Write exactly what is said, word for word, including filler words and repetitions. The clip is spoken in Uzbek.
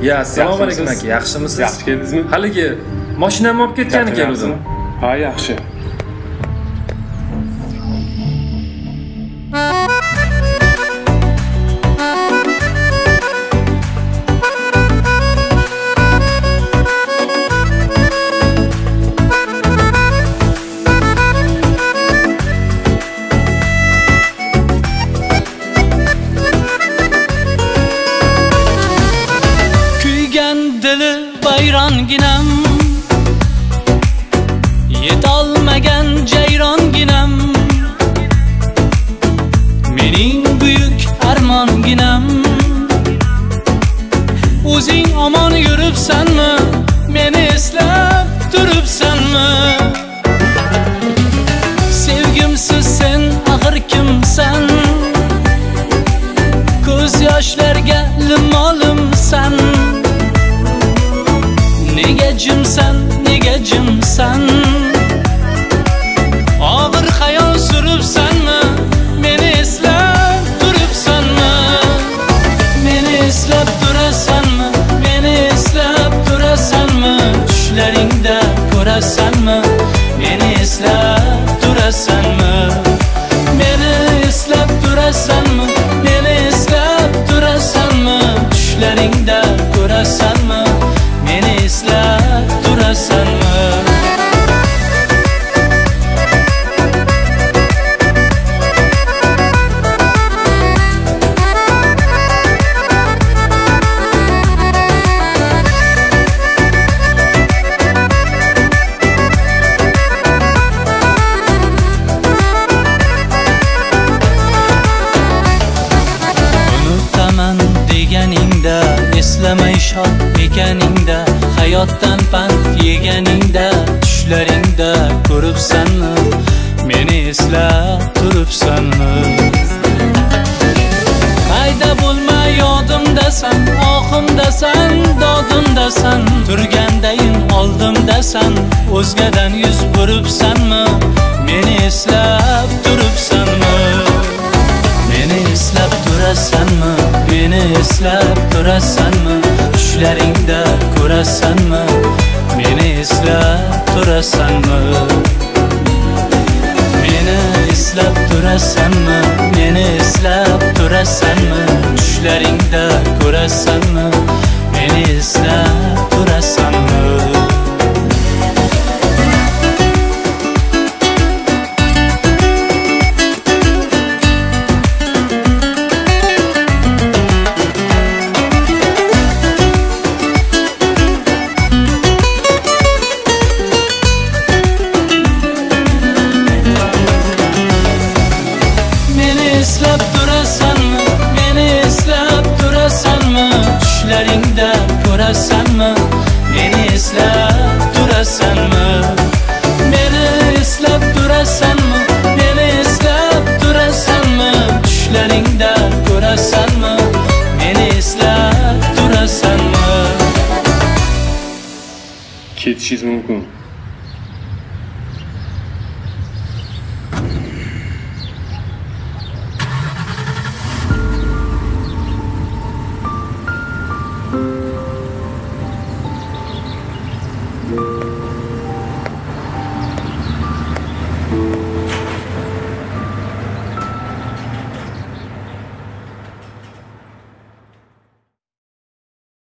Ya, assalomu alaykum aka, yaxshimisiz? Yaxshi keldingizmi? Haligi mashinamni olib ketgan ekan o'zim. Ha, yaxshi. Dili bayronginam, yetolmagan jayronginam, mening buyuk armonginam. O'zing omon yuribsanmi, meni eslab turibsanmi? Sevgimsiz sen axir kimsan? Ko'z yoshlarga limolimsan. Nega jimsan, nega jimsan? Og'ir xayol suribsanmi? Meni eslab turibsanmi? Meni eslab turasanmi? Meni eslab turasanmi? Tushlaringda ko'rasanmi? Meni eslab turasanmi? Meni eslab turasanmi? Meni eslab turasanmi? Tushlaringda ko'rasanmi? Meni eslab turasanmi? Unutaman deganingda, eslamay shod ekaningda, hayotdan pand yeganingda, tushlaringda ko'ribsanmi? Meni eslab turibsanmi? Qayda bo'lma yodimdasan, ohimdasan, dodimdasan, turgandayin oldimdasan, o'zgadan yuz buribsanmi? Meni eslab turibsanmi? Meni eslab turasanmi? Meni eslab turasanmi? Tushlaringda ko'rasanmi? Meni eslab turasanmi? Meni eslab turasanmi? Meni eslab turasanmi? Tushlaringda ko'rasanmi? Meni eslab turasanmi? Eslab turasanmi? Meni eslab turasanmi? Tushlaringda ko'rasanmi? Meni eslab turasanmi? Meni eslab turasanmi? Meni eslab turasanmi? Tushlaringda ko'rasanmi? Meni eslab turasanmi? Ketishingiz mumkin.